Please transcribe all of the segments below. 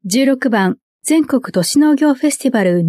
16番全国都市農業フェスティバル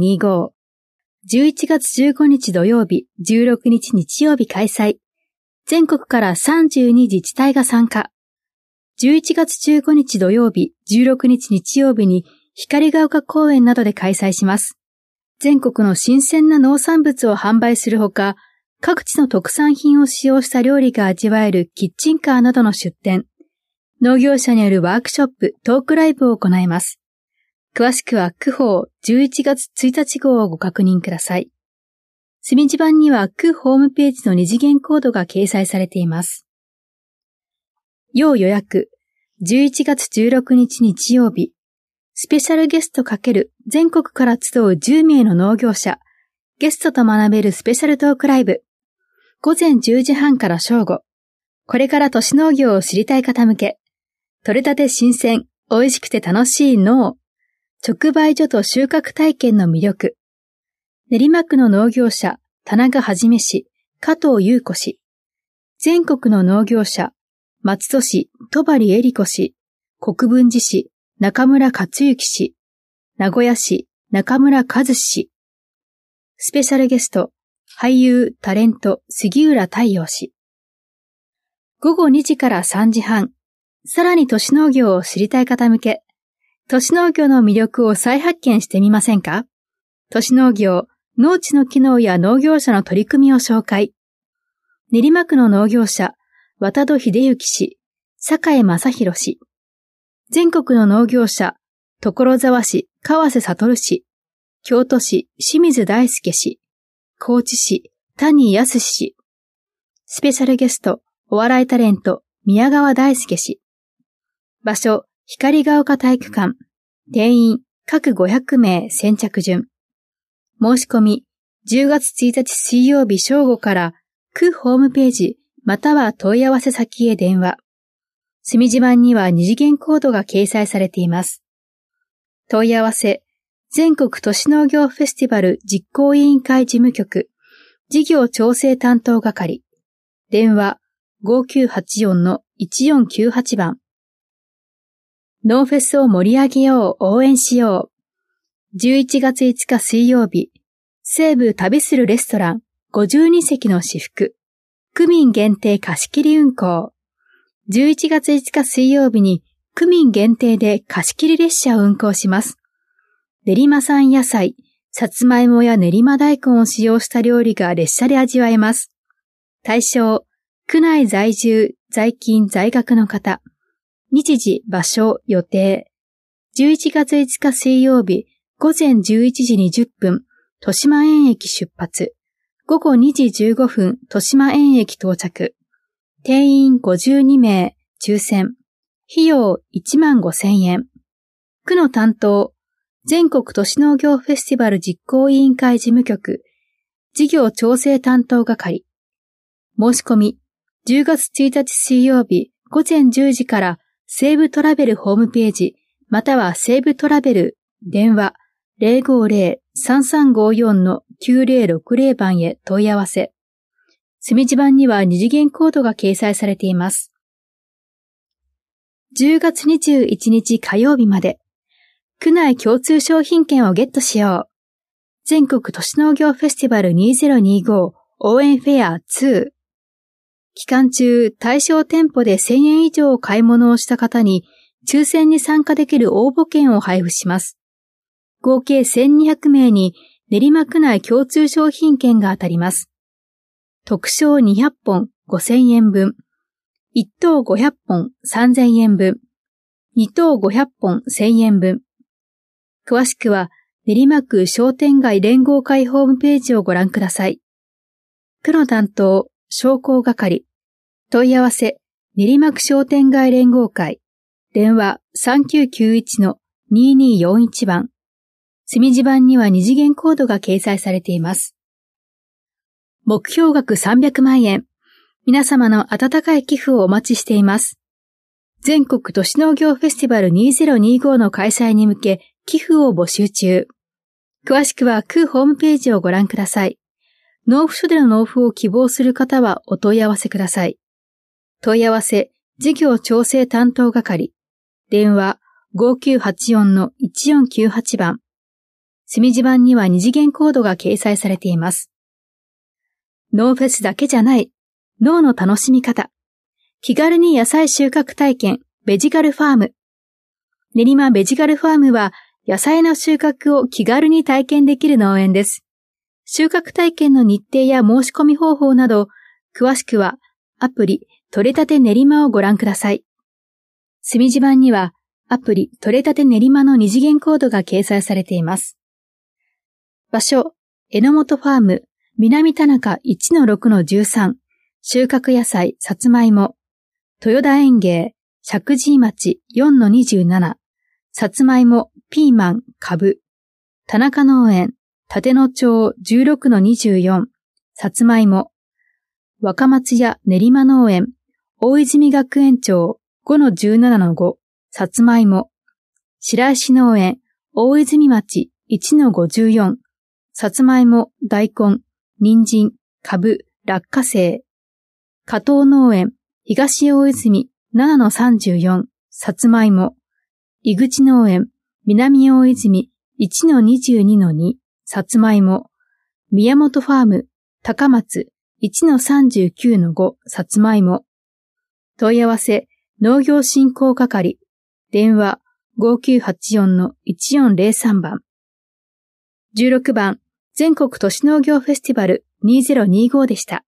2025。11月15日土曜日、16日日曜日開催。全国から32自治体が参加。11月15日土曜日、16日日曜日に光が丘公園などで開催します。全国の新鮮な農産物を販売するほか、各地の特産品を使用した料理が味わえるキッチンカーなどの出店。農業者によるワークショップ、トークライブを行います。詳しくは区報11月1日号をご確認ください。隅地版には区ホームページの二次元コードが掲載されています。要予約、11月16日日曜日、スペシャルゲスト×全国から集う10名の農業者、ゲストと学べるスペシャルトークライブ、午前10時半から正午、これから都市農業を知りたい方向け、取れたて新鮮、美味しくて楽しい農、直売所と収穫体験の魅力。練馬区の農業者、田中はじめ氏、加藤優子氏。全国の農業者、松戸市、戸張恵理子氏、国分寺市、中村克之氏。名古屋市、中村和志氏。スペシャルゲスト、俳優、タレント、杉浦太陽氏。午後2時から3時半。さらに都市農業を知りたい方向け、都市農業の魅力を再発見してみませんか？都市農業、農地の機能や農業者の取り組みを紹介。練馬区の農業者、渡戸秀幸氏、坂井正弘氏。全国の農業者、所沢市、川瀬悟氏。京都市、清水大輔氏。高知市、谷康氏。スペシャルゲスト、お笑いタレント、宮川大輔氏。場所、光が丘体育館。定員、各500名先着順。申し込み、10月1日水曜日正午から、区ホームページ、または問い合わせ先へ電話。隅地版には二次元コードが掲載されています。問い合わせ、全国都市農業フェスティバル実行委員会事務局、事業調整担当係。電話、5984-1498番。農フェスを盛り上げよう、応援しよう。11月5日水曜日、西部旅するレストラン、52席の私服、区民限定貸し切り運行。11月5日水曜日に区民限定で貸し切り列車を運行します。練馬産野菜、さつまいもや練馬大根を使用した料理が列車で味わえます。対象、区内在住、在勤、在学の方。日時、場所、予定。11月5日水曜日、午前11時20分、豊島園駅出発。午後2時15分、豊島園駅到着。定員52名、抽選。費用15,000円。区の担当、全国都市農業フェスティバル実行委員会事務局、事業調整担当係。申し込み、10月1日水曜日、午前10時から、西武トラベルホームページ、または西武トラベル、電話 050-3354-9060 番へ問い合わせ。隅地版には二次元コードが掲載されています。10月21日火曜日まで、区内共通商品券をゲットしよう。全国都市農業フェスティバル2025応援フェア2。期間中、対象店舗で1000円以上買い物をした方に、抽選に参加できる応募券を配布します。合計1200名に練馬区内共通商品券が当たります。特賞200本5000円分、1等500本3000円分、2等500本1000円分。詳しくは練馬区商店街連合会ホームページをご覧ください。区の担当、商工係。問い合わせ、練馬区商店街連合会。電話 3991-2241 番。隅地版には二次元コードが掲載されています。目標額300万円。皆様の温かい寄付をお待ちしています。全国都市農業フェスティバル2025の開催に向け寄付を募集中。詳しくは区ホームページをご覧ください。納付書での納付を希望する方はお問い合わせください。問い合わせ、事業調整担当係。電話 5984-1498 番。墨字盤には二次元コードが掲載されています。農フェスだけじゃない、農の楽しみ方。気軽に野菜収穫体験、ベジガルファーム。練馬ベジガルファームは、野菜の収穫を気軽に体験できる農園です。収穫体験の日程や申し込み方法など、詳しくはアプリとれたて練馬をご覧ください。墨字盤にはアプリとれたて練馬の二次元コードが掲載されています。場所、榎本ファーム、南田中 1-6-13、収穫野菜、さつまいも、豊田園芸、石神井町 4-27、さつまいも、ピーマン、かぶ、田中農園、立野町 16-24、さつまいも、若松屋練馬農園、大泉学園町 5-17-5、さつまいも、白石農園、大泉町 1-54、さつまいも、大根、人参、かぶ、落花生、加藤農園、東大泉 7-34、さつまいも、井口農園、南大泉 1-22-2、さつまいも、宮本ファーム、高松 1-39-5、さつまいも。問い合わせ、農業振興係、電話 5984-1403 番。16番、全国都市農業フェスティバル2025でした。